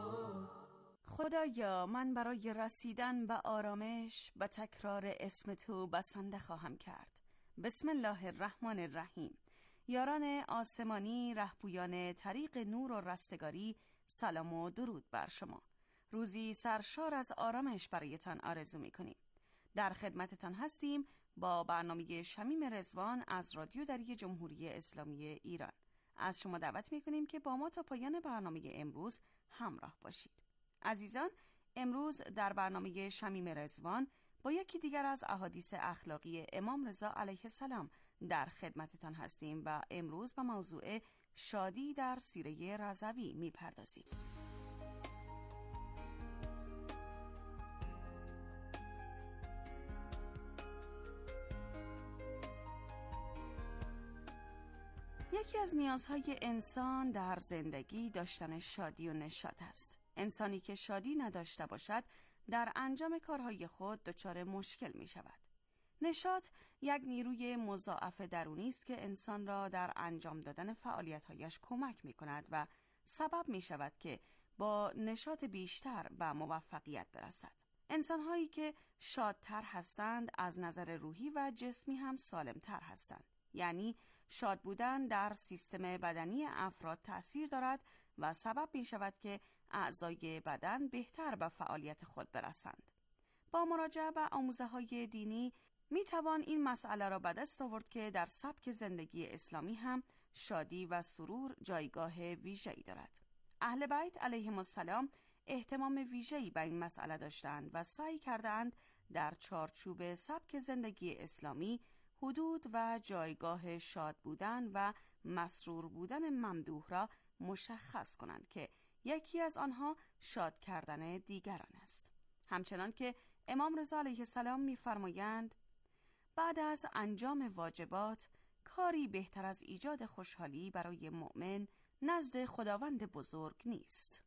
خدایا، من برای رسیدن به آرامش به تکرار اسم تو بسنده خواهم کرد. بسم الله الرحمن الرحیم. یاران آسمانی، رهپویان طریق نور و رستگاری، سلام و درود بر شما. روزی سرشار از آرامش برایتان آرزو می‌کنیم. در خدمتتان هستیم با برنامه شمیم رضوان از رادیو دری جمهوری اسلامی ایران. از شما دعوت می‌کنیم که با ما تا پایان برنامه امروز همراه باشید. عزیزان، امروز در برنامه شمیم رضوان با یکی دیگر از احادیث اخلاقی امام رضا علیه السلام در خدمتتان هستیم و امروز به موضوع شادی در سیره رضوی می‌پردازیم. یکی از نیازهای انسان در زندگی داشتن شادی و نشاط است. انسانی که شادی نداشته باشد در انجام کارهای خود دچار مشکل می شود. نشاط یک نیروی مضاعف درونی است که انسان را در انجام دادن فعالیت‌هایش کمک می کند و سبب می شود که با نشاط بیشتر به موفقیت برسد. انسان‌هایی که شادتر هستند از نظر روحی و جسمی هم سالمتر هستند. یعنی شاد بودن در سیستم بدنی افراد تأثیر دارد و سبب می شود که اعضای بدن بهتر به فعالیت خود برسند. با مراجعه به آموزه‌های دینی می توان این مسئله را به دست آورد که در سبک زندگی اسلامی هم شادی و سرور جایگاه ویژه‌ای دارد. اهل بیت علیهم السلام اهتمام ویژه‌ای به این مسئله داشتند و سعی کردند در چارچوب سبک زندگی اسلامی حدود و جایگاه شاد بودن و مسرور بودن ممدوح را مشخص کنند که یکی از آنها شاد کردن دیگران است. همچنان که امام رضا علیه السلام می‌فرمایند بعد از انجام واجبات کاری بهتر از ایجاد خوشحالی برای مؤمن نزد خداوند بزرگ نیست.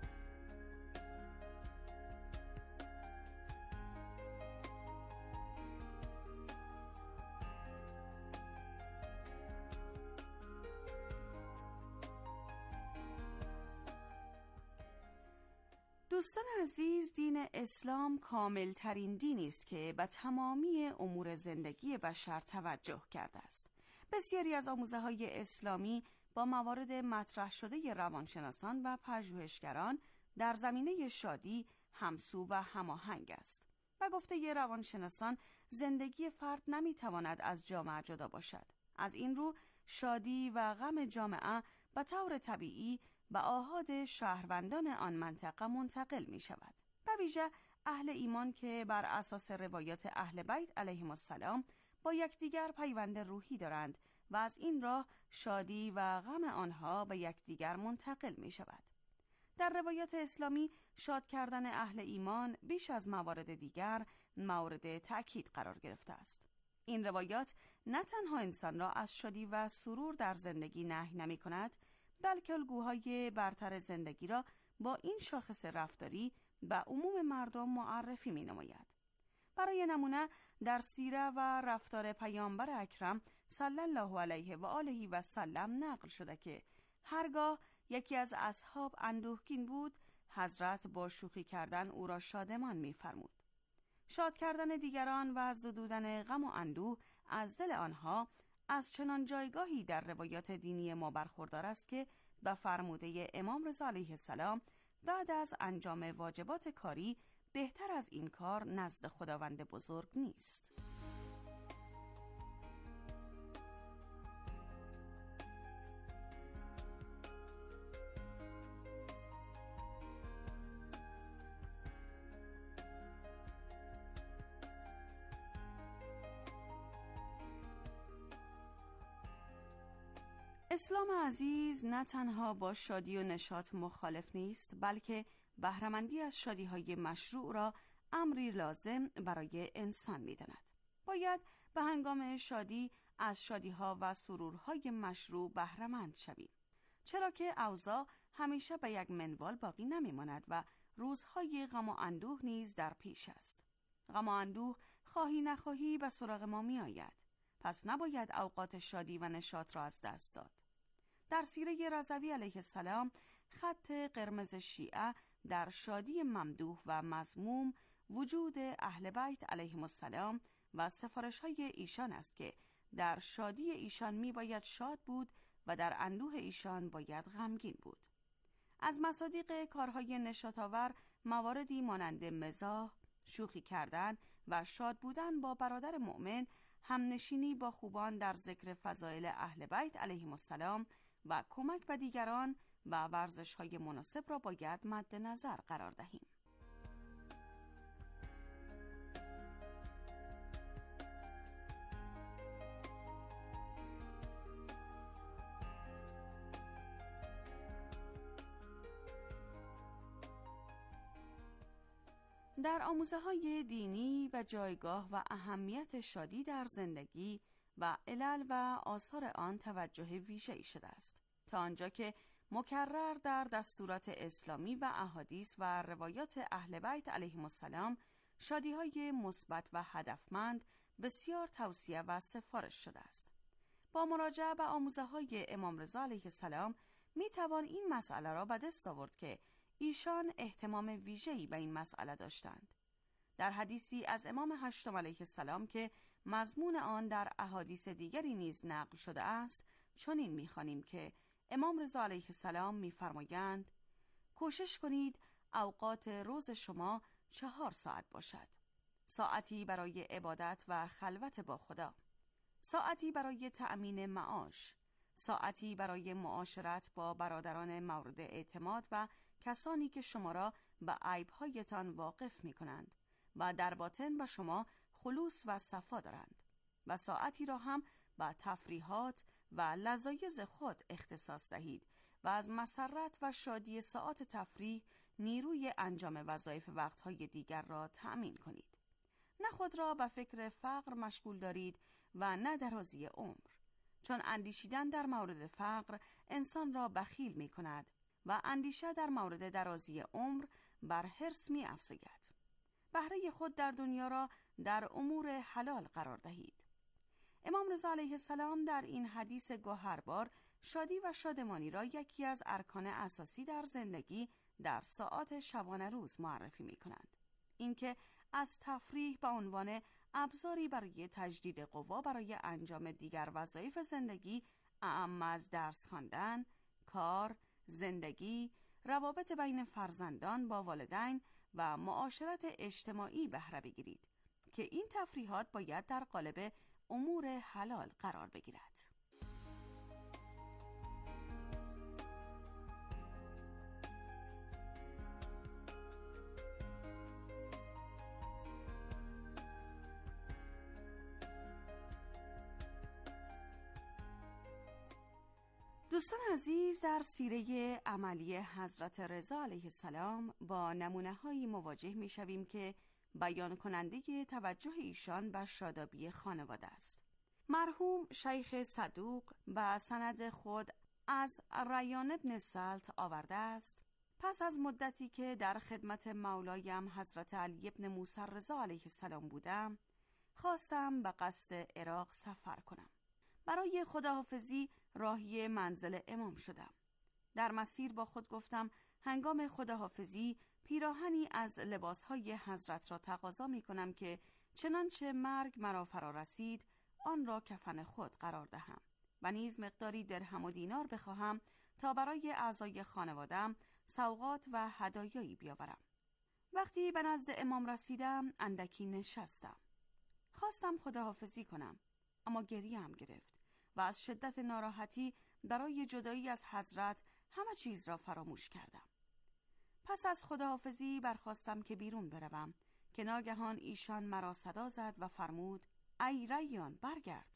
دوستان عزیز، دین اسلام کامل ترین دینی است که به تمامی امور زندگی بشر توجه کرده است. بسیاری از آموزه های اسلامی با موارد مطرح شده روانشناسان و پژوهشگران در زمینه شادی همسو و هماهنگ است. و گفته روانشناسان زندگی فرد نمیتواند از جامعه جدا باشد. از این رو شادی و غم جامعه به طور طبیعی به آحاد شهروندان آن منطقه منتقل می شود. به ویژه اهل ایمان که بر اساس روایات اهل بیت علیهم السلام با یکدیگر پیوند روحی دارند و از این راه شادی و غم آنها به یکدیگر منتقل می شود. در روایات اسلامی شاد کردن اهل ایمان بیش از موارد دیگر مورد تأکید قرار گرفته است. این روایات نه تنها انسان را از شادی و سرور در زندگی نهی نمی کند، بلکه الگوهای برتر زندگی را با این شاخص رفتاری به عموم مردم معرفی می نماید. برای نمونه در سیره و رفتار پیامبر اکرم صلی الله علیه و آله و سلم نقل شده که هرگاه یکی از اصحاب اندوهگین بود، حضرت با شوخی کردن او را شادمان می فرمود. شاد کردن دیگران و زدودن غم و اندوه از دل آنها از چنان جایگاهی در روایات دینی ما برخوردار است که به فرموده امام رضا علیه السلام بعد از انجام واجبات کاری بهتر از این کار نزد خداوند بزرگ نیست. اسلام عزیز نه تنها با شادی و نشاط مخالف نیست، بلکه بهره‌مندی از شادی‌های مشروع را امری لازم برای انسان می‌داند. باید به هنگام شادی از شادی‌ها و سرورهای مشروع بهره‌مند شویم، چرا که اوضاع همیشه به یک منوال باقی نمی‌ماند و روزهای غم و اندوه نیز در پیش است. غم و اندوه خواهی نخواهی به سراغ ما می‌آید، پس نباید اوقات شادی و نشاط را از دست داد. در سیره رضوی علیه السلام خط قرمز شیعه در شادی ممدوح و مذموم وجود اهل بیت علیهم السلام و سفارش‌های ایشان است که در شادی ایشان می باید شاد بود و در اندوه ایشان باید غمگین بود. از مصادیق کارهای نشاط‌آور مواردی مانند مزاح، شوخی کردن و شاد بودن با برادر مؤمن، همنشینی با خوبان در ذکر فضایل اهل بیت علیهم السلام و کمک به دیگران و ورزش‌های مناسب را باید مد نظر قرار دهیم. در آموزه‌های دینی و جایگاه و اهمیت شادی در زندگی و علل و آثار آن توجه ویژه‌ای شده است، تا آنجا که مکرر در دستورات اسلامی و احادیث و روایات اهل بیت علیهم السلام شادی‌های مثبت و هدفمند بسیار توصیه و سفارش شده است. با مراجعه به آموزه‌های امام رضا علیه السلام می توان این مسئله را به دست آورد که ایشان اهتمام ویژه‌ای به این مسئله داشتند. در حدیثی از امام هشتم علیه السلام که مضمون آن در احادیث دیگری نیز نقل شده است، چنین می‌خوانیم که امام رضا علیه السلام می‌فرمایند: کوشش کنید اوقات روز شما چهار ساعت باشد. ساعتی برای عبادت و خلوت با خدا، ساعتی برای تأمین معاش، ساعتی برای معاشرت با برادران مورد اعتماد و کسانی که شما را به عیب‌هایتان واقف می‌کنند و در باطن به شما خلوص و صفا دارند، و ساعتی را هم به تفریحات و لذایذ خود اختصاص دهید و از مسرت و شادی ساعات تفریح نیروی انجام وظایف وقتهای دیگر را تأمین کنید. نه خود را به فکر فقر مشغول دارید و نه درازی عمر، چون اندیشیدن در مورد فقر انسان را بخیل می کند و اندیشه در مورد درازی عمر بر حرص می افزاید. بهره خود در دنیا را در امور حلال قرار دهید. امام رضا علیه السلام در این حدیث گوهربار شادی و شادمانی را یکی از ارکان اساسی در زندگی در ساعات شبانه روز معرفی می کنند. اینکه از تفریح به عنوان ابزاری برای تجدید قوا برای انجام دیگر وظایف زندگی اعم از درس خواندن، کار، زندگی، روابط بین فرزندان با والدین و معاشرت اجتماعی بهره بگیرید که این تفریحات باید در قالب امور حلال قرار بگیرد. دوستان عزیز، در سیره عملی حضرت رضا علیه السلام با نمونه‌هایی مواجه می‌شویم که بیان کننده توجه ایشان به شادابی خانواده است. مرحوم شیخ صدوق به سند خود از ریان ابن سلط آورده است: پس از مدتی که در خدمت مولایم حضرت علی ابن موسی رضا علیه السلام بودم، خواستم به قصد عراق سفر کنم. برای خداحافظی راهی منزل امام شدم. در مسیر با خود گفتم هنگام خداحافظی پیراهنی از لباسهای حضرت را تقاضا می کنم که چنانچه مرگ مرا فرا رسید آن را کفن خود قرار دهم و نیز مقداری درهم و دینار بخواهم تا برای اعضای خانوادم سوغات و هدایایی بیاورم. وقتی به نزد امام رسیدم اندکی نشستم. خواستم خداحافظی کنم، اما گریه هم گرفت و از شدت ناراحتی برای جدایی از حضرت همه چیز را فراموش کردم. پس از خداحافظی برخواستم که بیرون بروم که ناگهان ایشان مرا صدا زد و فرمود: ای ریان، برگرد.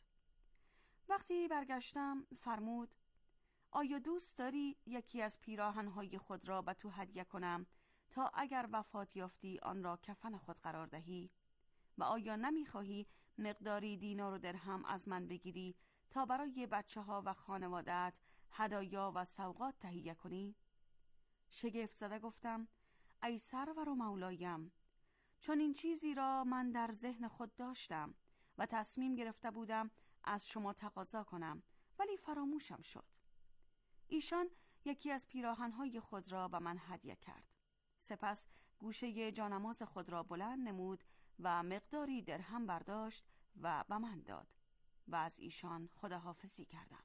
وقتی برگشتم فرمود: آیا دوست داری یکی از پیراهن‌های خود را به تو هدیه کنم تا اگر وفات یافتی آن را کفن خود قرار دهی؟ و آیا نمی‌خواهی مقداری دینار و درهم از من بگیری تا برای بچه ها و خانواده‌ات هدایا و سوغات تهیه کنی؟ شگفت زده گفتم: ای سرور و مولایم، چون این چیزی را من در ذهن خود داشتم و تصمیم گرفته بودم از شما تقاضا کنم، ولی فراموشم شد. ایشان یکی از پیراهن‌های خود را به من هدیه کرد. سپس گوشه جانماز خود را بلند نمود و مقداری درهم برداشت و به من داد و از ایشان خداحافظی کردم.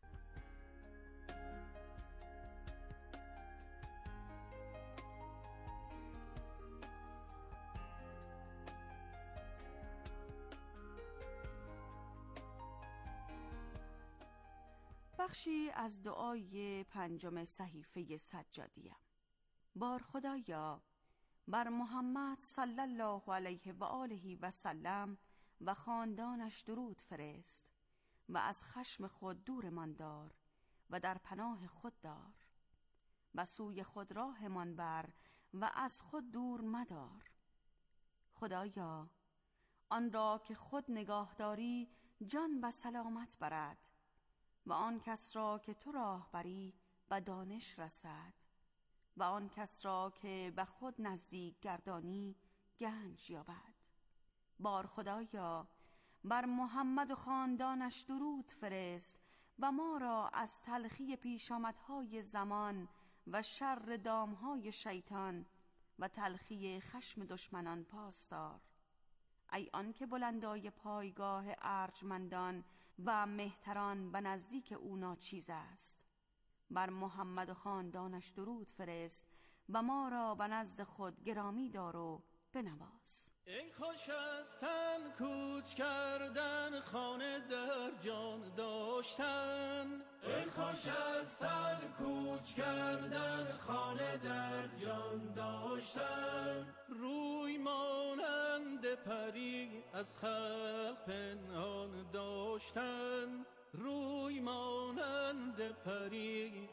بخشی از دعای پنجم صحیفه سجادیه. بار خدایا بر محمد صلی الله علیه و آله و سلم و خاندانش درود فرست و از خشم خود دورمان دار و در پناه خود دار و سوی خود راهمان بر و از خود دور مدار. خدایا آن را که خود نگاه داری جان به سلامت برد و آن کس را که تو راه بری به دانش رسد و آن کس را که به خود نزدیک گردانی گنج یابد. بار خدایا بر محمد و خاندانش درود فرست و ما را از تلخی پیشامدهای زمان و شر دامهای شیطان و تلخی خشم دشمنان پاس دار. ای آن که بلندای پایگاه ارجمندان و مهتران به نزدیک او ناچیز است، بر محمد و خاندانش درود فرست و ما را به نزد خود گرامی دار و بنواز. ای خوش از تن کوچ کردن، خانه در جان داشتن. ای خوش از تن کوچ کردن، خانه در جان داشتن. روی مانند پری از خلق پنهان داشتن. روی مانند پری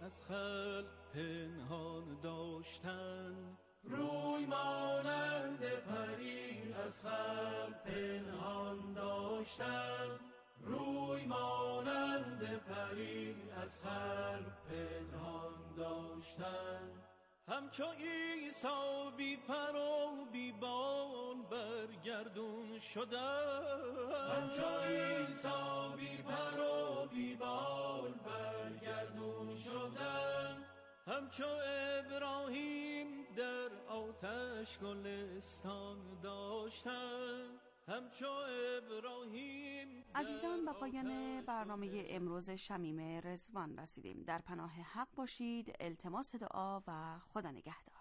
از خلق پنهان داشتن، روی مانند پری از خلق پنهان داشتن، روی مانند پری از خلق پنهان داشتن. همچو عیسی بی پر و بی بال برگردون شدن، همچو عیسی بی پر و بی بال برگردون شدن، همچو ابراهیم در آتش گلستان داشتن، همچو ابراهیم. عزیزان، به پایان برنامه امروز شمیم رضوان رسیدیم. در پناه حق باشید. التماس دعا و خدا نگهدار.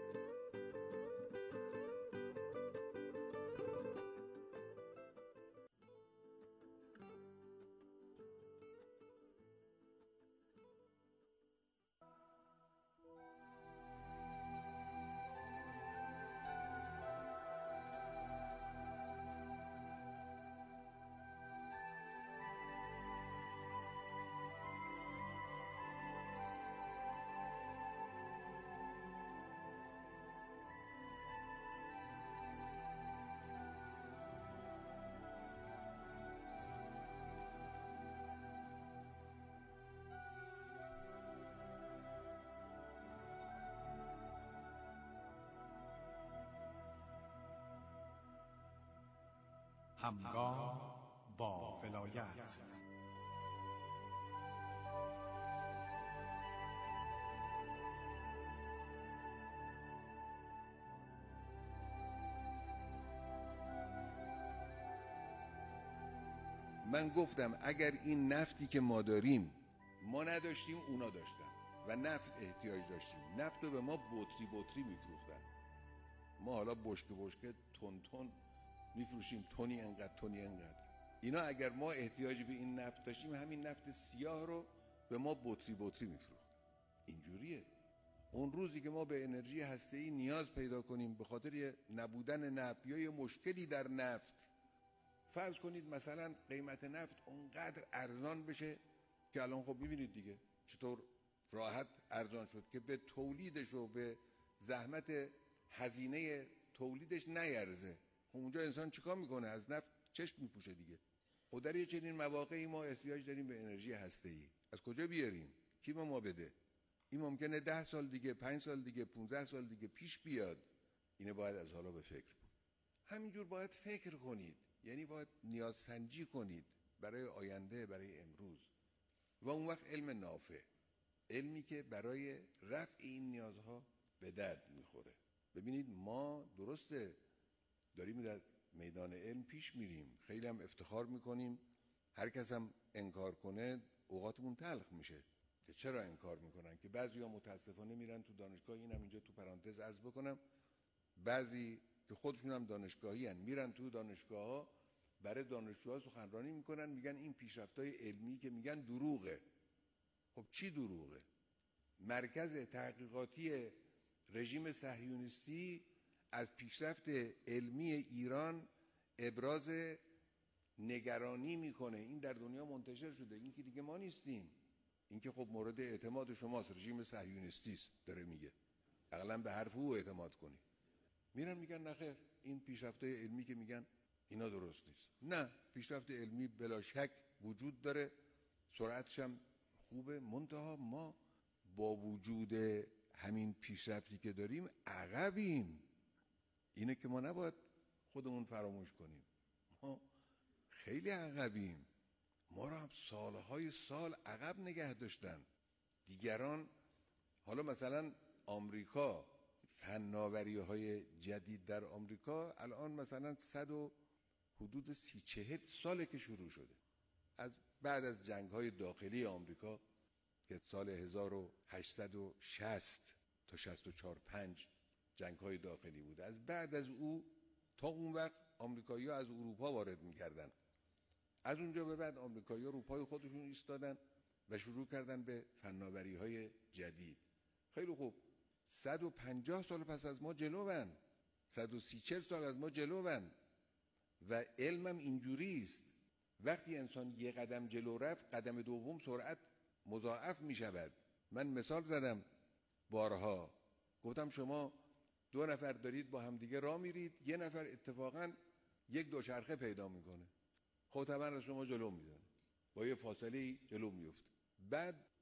همگام با ولایت. من گفتم اگر این نفتی که ما داریم ما نداشتیم اونا داشتن و نفت احتیاج داشتیم، نفت رو به ما بطری بطری میفروختن، ما حالا بشکه بشکه تون تون میفروشیم، تونی انقدر تونی انقدر. اینا اگر ما احتیاجی به این نفت داشتیم همین نفت سیاه رو به ما بطری بطری میفروخت. اینجوریه. اون روزی که ما به انرژی هسته‌ای نیاز پیدا کنیم به خاطر نبودن نفت یا یه مشکلی در نفت، فرض کنید مثلا قیمت نفت اونقدر ارزان بشه که الان خب میبینید دیگه چطور راحت ارزان شد که به تولیدش و به زحمت هزینه تولیدش نیرزه. اونجا انسان چیکار میکنه؟ از نفت چشم میپوشه دیگه. و در یه چنین مواقعی ما احتیاج داریم به انرژی هسته‌ای. از کجا بیاریم؟ کی به ما بده؟ این ممکنه ده سال دیگه، پنج سال دیگه، پونزده سال دیگه پیش بیاد. اینه باید از حالا به فکر بود. همینجور باید فکر کنید، یعنی باید نیاز سنجی کنید برای آینده، برای امروز. و اون وقت علم نافع، علمی که برای رفع این نیازها به درد میخوره. ببینید ما درسته داریم در میدان علم پیش میریم، خیلی هم افتخار میکنیم، هر کس هم انکار کنه اوقاتمون تلخ میشه. که چرا انکار میکنن؟ که بعضیا متاسفانه میرن تو دانشگاه، اینم اینجا تو پرانتز عرض بکنم، بعضی که خودشون هم دانشگاهی هن میرن تو دانشگاه ها برای دانشجوها سخنرانی میکنن، میگن این پیشرفت‌های علمی که میگن دروغه. خب چی دروغه؟ مرکز تحقیقاتی رژیم صهیونیستی از پیشرفت علمی ایران ابراز نگرانی میکنه. این در دنیا منتشر شده، این که دیگه ما نیستیم، این که خب مورد اعتماد شماست، رژیم صهیونیستی است داره میگه، اقلا به حرف او اعتماد کنی. میرن میگن نخیر این پیشرفت‌های علمی که میگن اینا درست نیست. نه، پیشرفت علمی بلا شک وجود داره، سرعتش هم خوبه، منتها ما با وجود همین پیشرفتی که داریم عقبیم. اینه که ما نباید خودمون فراموش کنیم، ما خیلی عقبیم. ما رو هم سالهای سال عقب نگه داشتن دیگران. حالا مثلا آمریکا، فناوری‌های جدید در آمریکا الان مثلا صد و حدود سی چهل ساله که شروع شده، از بعد از جنگ‌های داخلی آمریکا که سال هزار و هشتصد و شصت تا شصت و چهار پنج جنگ‌های داخلی بود. از بعد از او تا اون وقت آمریکایی‌ها از اروپا وارد می‌کردن، از اونجا به بعد آمریکایی‌ها رو پای خودشون ایستادن و شروع کردن به فناوری‌های جدید. خیلی خوب، صد و پنجاه سال پس از ما جلوون، صد و سی چهل سال از ما جلوون. و علمم اینجوری است، وقتی انسان یه قدم جلو رفت قدم دوم سرعت مضاعف می شود. من مثال زدم بارها، گفتم شما دو نفر دارید با همدیگه راه میرید، یه نفر اتفاقا یک دوچرخه پیدا میکنه، خب طبعا از شما جلو میزنه، با یه فاصله جلو میفته. بعد